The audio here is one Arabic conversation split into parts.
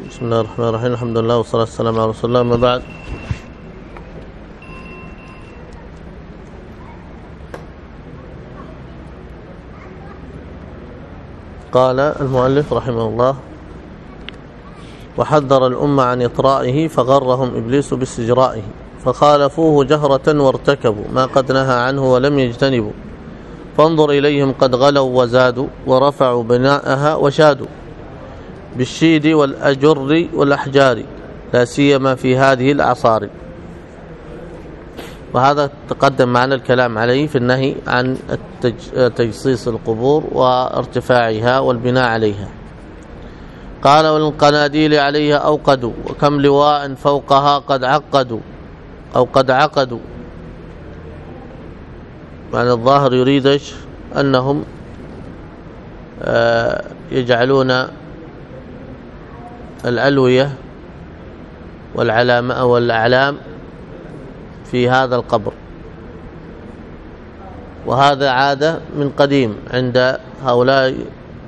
بسم الله الرحمن الرحيم. الحمد لله والصلاة والسلام على رسول الله. ما بعد، قال المؤلف رحمه الله: وحذر الأمة عن إطرائه فغرهم إبليس باستجرائه فخالفوه جهرة وارتكبوا ما قد نهى عنه ولم يجتنبوا، فانظر إليهم قد غلوا وزادوا ورفعوا بناءها وشادوا بالشيد والأجر والأحجار لا سيما في هذه الأعصار. وهذا تقدم معنا الكلام عليه في النهي عن تجصيص القبور وارتفاعها والبناء عليها. قال: والقناديل عليها أوقدوا وكم لواء فوقها قد عقدوا أو قد عقدوا. معنى الظاهر يريد أنهم يجعلون الألوية والأعلام في هذا القبر، وهذا عادة من قديم عند هؤلاء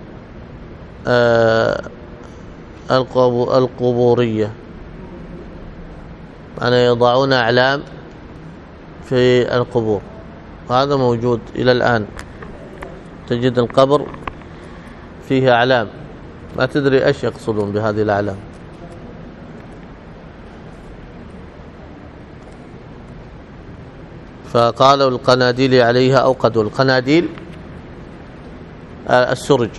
القبورية، أن يضعون أعلام في القبور، وهذا موجود إلى الآن. تجد القبر فيه أعلام، ما تدري ايش يقصدون بهذه الأعلام. فقالوا: القناديل عليها أوقدوا. القناديل السرج.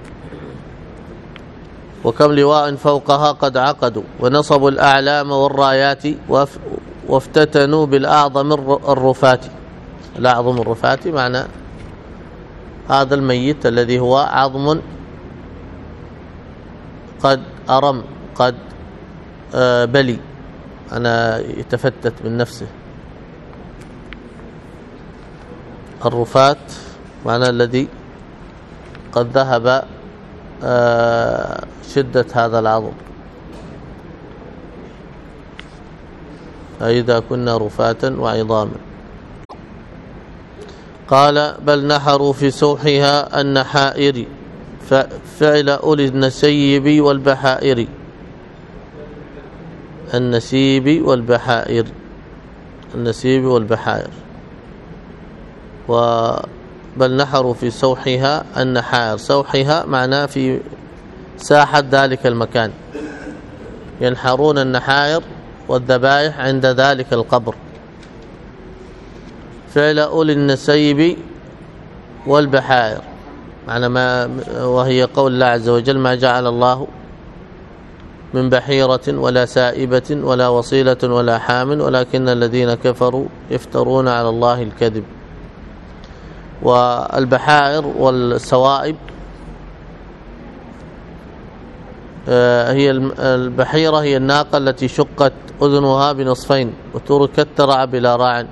وكم لواء فوقها قد عقدوا ونصبوا الأعلام والرايات وافتتنوا بالأعظم الرفات. الأعظم الرفات معنى هذا الميت الذي هو عظم قد أرم قد بلي، أنا يتفتت من نفسه. الرفات معنى الذي قد ذهب شدة هذا العظم، فإذا كنا رفاتا وعظاما. قال: بل نحروا في سوحها النحائر فعل أولي النسيب والبحائر. النسيب والبحائر، النسيب والبحائر. بل نحروا في سوحها النحائر. سوحها معناه في ساحة ذلك المكان، ينحرون النحائر والذبائح عند ذلك القبر. فعل أولي النسيب والبحائر معنى ما، وهي قول الله عز وجل: ما جعل الله من بحيرة ولا سائبة ولا وصيلة ولا حام ولكن الذين كفروا يفترون على الله الكذب. والبحائر والسوائب هي البحيرة هي الناقة التي شقت أذنها بنصفين وتركت ترعى بلا راع.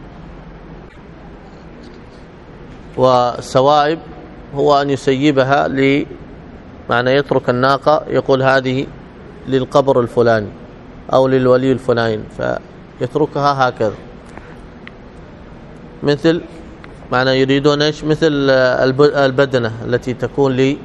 والسوائب هو أن يسيبها معنى يترك الناقة، يقول هذه للقبر الفلاني أو للولي الفلاني، فيتركها هكذا. مثل معنى يريدون ايش؟ مثل البدنة التي تكون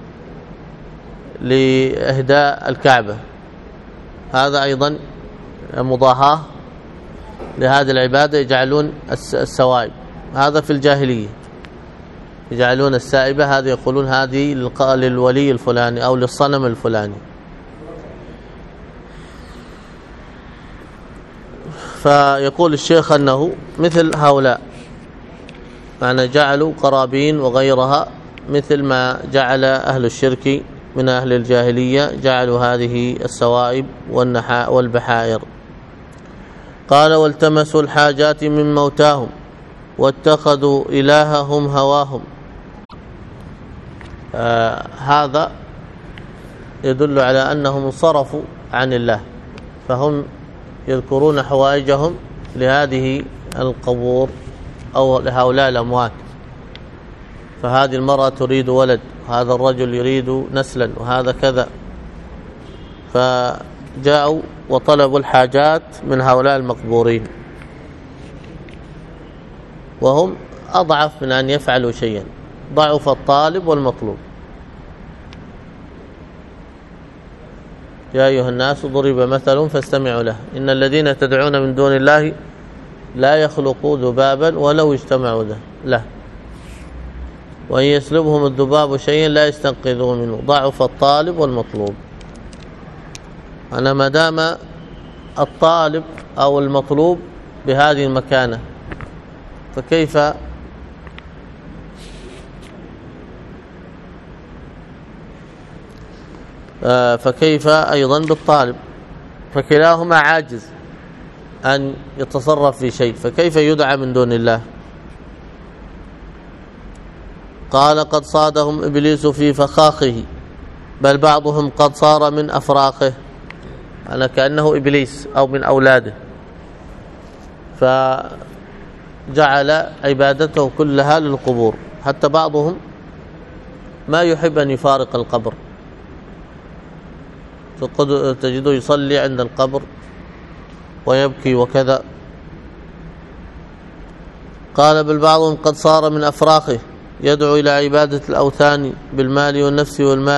لإهداء الكعبة، هذا أيضا مضاهاة لهذه العبادة. يجعلون السوائب، هذا في الجاهلية يجعلون السائبة، هذه يقولون هذه للولي الفلاني أو للصنم الفلاني. فيقول الشيخ أنه مثل هؤلاء، معنى جعلوا قرابين وغيرها مثل ما جعل أهل الشرك من أهل الجاهلية، جعلوا هذه السوائب والبحائر. قال: والتمسوا الحاجات من موتاهم واتخذوا إلههم هواهم. هذا يدل على أنهم انصرفوا عن الله، فهم يذكرون حوائجهم لهذه القبور أو لهؤلاء الأموات. فهذه المرأة تريد ولد، هذا الرجل يريد نسلا، وهذا كذا، فجاءوا وطلبوا الحاجات من هؤلاء المقبورين، وهم أضعف من أن يفعلوا شيئا. ضعف الطالب والمطلوب. يا أيها الناس ضرب مثل فاستمعوا له إن الذين تدعون من دون الله لا يخلقوا ذبابا ولو اجتمعوا له وإن يسلبهم الذباب شيئا لا يستنقذوه منه ضعف الطالب والمطلوب. أنا ما دام الطالب أو المطلوب بهذه المكانة فكيف أيضا بالطالب؟ فكلاهما عاجز أن يتصرف في شيء، فكيف يدعى من دون الله؟ قال قد صادهم إبليس في فخاخه، بل بعضهم قد صار من أفراخه، أنا كأنه إبليس أو من أولاده، فجعل عبادته كلها للقبور، حتى بعضهم ما يحب أن يفارق القبر، تجده يصلي عند القبر ويبكي وكذا. قال بل بعضهم قد صار من أفراخه يدعو إلى عبادة الأوثان بالمال والنفس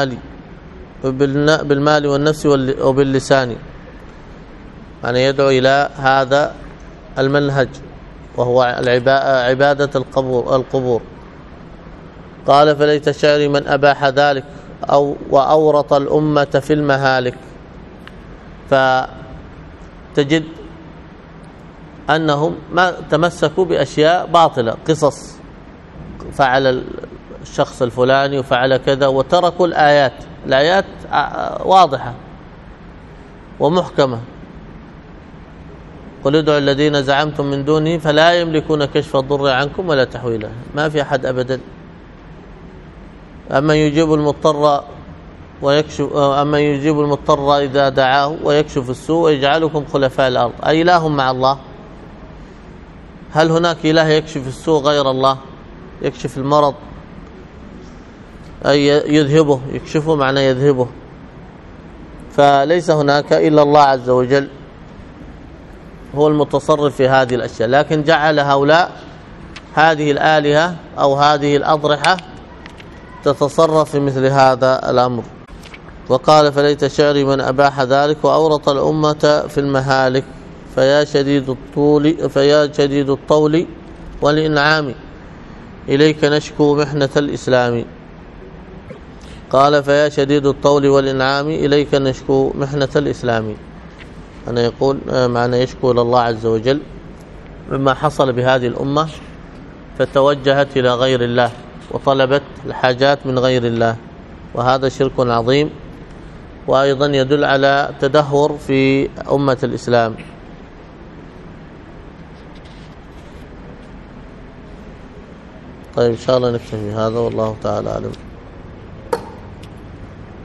وباللسان، يعني يدعو إلى هذا المنهج وهو عبادة القبور. قال فليت الشعر من أباح ذلك وأورط الأمة في المهالك. فتجد أنهم ما تمسكوا بأشياء باطلة، قصص فعل الشخص الفلاني وفعل كذا، وتركوا الآيات واضحة ومحكمة. قل ادعوا الذين زعمتم من دونه فلا يملكون كشف الضر عنكم ولا تحويله، ما في أحد أبدا. أما يجيب المضطر إذا دعاه ويكشف السوء ويجعلكم خلفاء الأرض، أي إله مع الله؟ هل هناك إله يكشف السوء غير الله؟ يكشف المرض أي يذهبه، يكشفه معنى يذهبه، فليس هناك إلا الله عز وجل هو المتصرف في هذه الأشياء. لكن جعل هؤلاء هذه الآلهة أو هذه الأضرحة تتصرف في مثل هذا الأمر. وقال فليت شعري من أباح ذلك وأورط الأمة في المهالك، فيا شديد الطول والإنعام إليك نشكو محنة الإسلام. قال فيا شديد الطول والإنعام إليك نشكو محنة الإسلام، أنا يقول معنى يشكو إلى الله عز وجل مما حصل بهذه الأمة، فتوجهت إلى غير الله وطلبت الحاجات من غير الله، وهذا شرك عظيم، وأيضا يدل على تدهور في أمة الإسلام. طيب إن شاء الله نكتفي هذا، والله تعالى أعلم.